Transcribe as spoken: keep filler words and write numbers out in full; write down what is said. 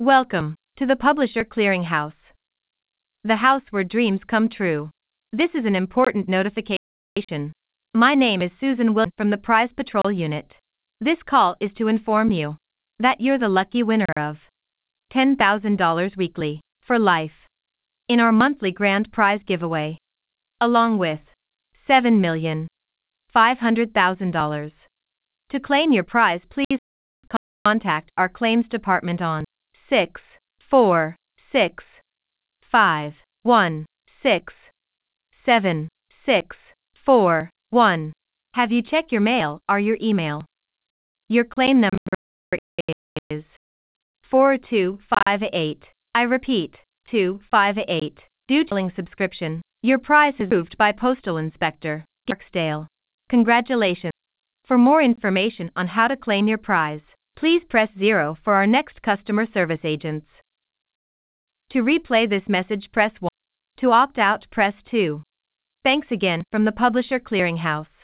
Welcome to the Publisher Clearinghouse, the house where dreams come true. This is an important notification. My name is Susan Wilson from the Prize Patrol Unit. This call is to inform you that you're the lucky winner of ten thousand dollars weekly for life in our monthly grand prize giveaway, along with seven million five hundred thousand dollars. To claim your prize, please contact our claims department on six four six five one six seven six four one. Have you checked your mail or your email? Your claim number is four two five eight. I repeat, two five eight. Due to subscription, your prize is approved by Postal Inspector Garksdale. Congratulations. For more information on how to claim your prize, please press zero for our next customer service agents. To replay this message, press one. To opt out, press two. Thanks again from the Publisher Clearinghouse.